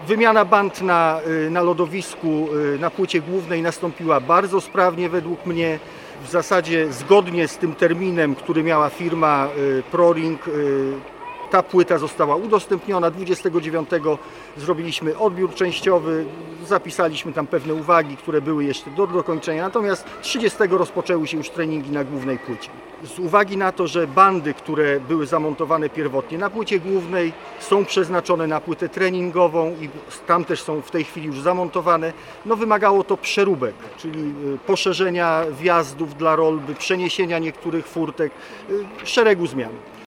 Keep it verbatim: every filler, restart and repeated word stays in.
Wymiana band na, na lodowisku, na płycie głównej nastąpiła bardzo sprawnie według mnie. W zasadzie zgodnie z tym terminem, który miała firma ProRing, ta płyta została udostępniona. dwudziestego dziewiątego zrobiliśmy odbiór częściowy, zapisaliśmy tam pewne uwagi, które były jeszcze do dokończenia, natomiast trzydziestego rozpoczęły się już treningi na głównej płycie. Z uwagi na to, że bandy, które były zamontowane pierwotnie na płycie głównej, są przeznaczone na płytę treningową i tam też są w tej chwili już zamontowane, no wymagało to przeróbek, czyli poszerzenia wjazdów dla rolby, przeniesienia niektórych furtek, szeregu zmian.